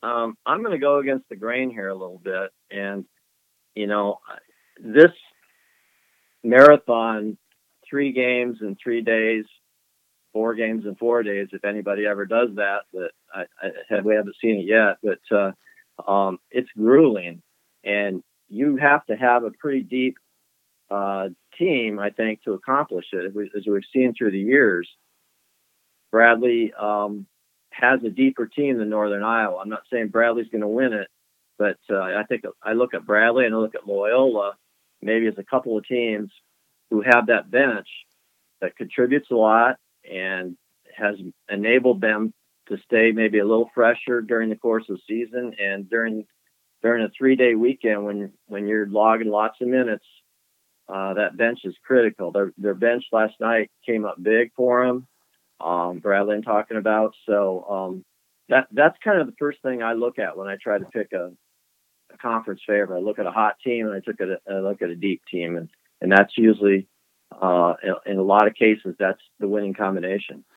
I'm going to go against the grain here a little bit, and you know, this marathon, 3 games in 3 days, 4 games in 4 days. If anybody ever does that, but we haven't seen it yet. But it's grueling, and you have to have a pretty deep team, I think, to accomplish it. As we've seen through the years, Bradley has a deeper team than Northern Iowa. I'm not saying Bradley's going to win it, but I think I look at Bradley and I look at Loyola, maybe as a couple of teams who have that bench that contributes a lot and has enabled them to stay maybe a little fresher during the course of the season and during a 3-day weekend when you're logging lots of minutes. That bench is critical. Their bench last night came up big for them. Bradley I'm talking about. So that's kind of the first thing I look at when I try to pick a conference favorite. I look at a hot team and I look at a deep team, and that's usually in a lot of cases that's the winning combination.